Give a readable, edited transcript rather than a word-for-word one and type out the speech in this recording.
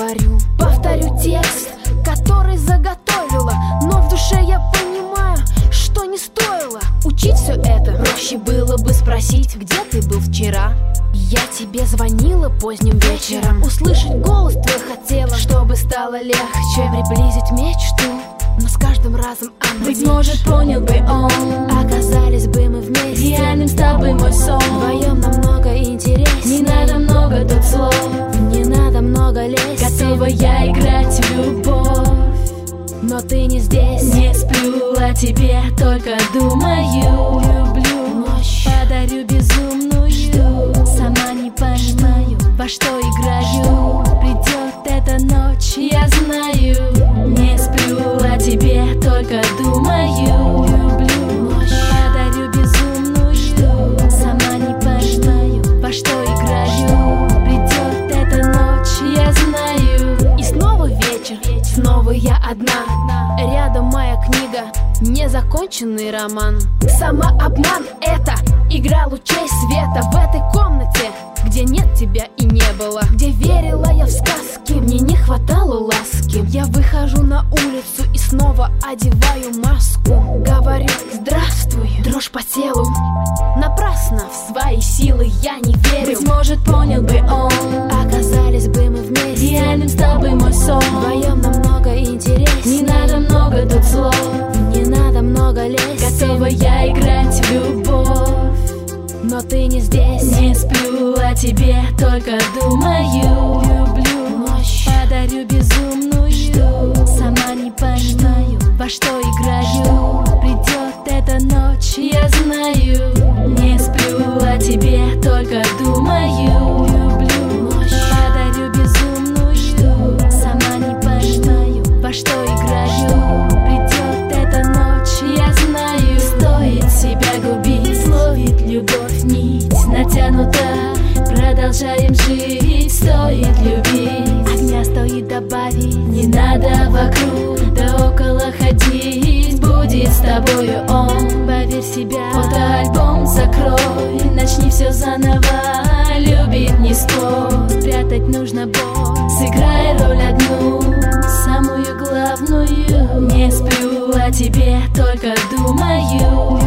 говорю. Повторю текст, который заготовила, но в душе я понимаю, что не стоило учить все это. Проще было бы спросить, где ты был вчера. Я тебе звонила поздним вечером, услышать голос твой хотела, чтобы стало легче приблизить мечту. Но с каждым разом она быть может, понял бы он, оказались бы мы вместе, реальным стал бы мой сон. Вдвоем намного интереснее. Не надо много тут слов, не надо много лезть. готова я играть в любовь. Но ты не здесь. Не сплю о тебе, только думаю. Люблю Ночь подарю безумную. Сама не понимаю, во что играю. Придет эта ночь, я знаю. Не сплю о тебе, только думаю. Люблю подарю безумную. Сама не понимаю, во что играю. Придет эта ночь, я знаю. И снова вечер, снова я одна. Рядом моя книга, незаконченный роман. Самообман — это игра лучей света в этой комнате, где нет тебя и не было, где верила я в сказки, мне не хватало ласки. Я выхожу на улицу и снова одеваю маску. Говорю здравствуй, дрожь по телу. Напрасно в свои силы я не верю. Быть может, понял бы он, оказались бы мы вместе, реальным стал бы мой сон. Вдвоем намного интереснее. Не надо много тут слов, не надо много лезть. готова я играть в любовь. Но ты не здесь. Не сплю о тебе, только думаю. Люблю Ночь подарю безумную. Сама не понимаю, во что играю. Придет эта ночь, я знаю. Не сплю о тебе, только думаю. Люблю подарю безумную. Сама не понимаю, во что играю. Придет эта ночь, я знаю. Стоит себя губить, ловит любовь нить натянута. Продолжаем жить, стоит любить. огня стоит добавить. Не надо вокруг, да около ходить. Будет с тобою он, поверь в себя. Фотоальбом закрой, начни все заново. Любить не спор, спрятать нужно боль. Сыграй роль одну, самую главную. Не сплю о тебе, только думаю.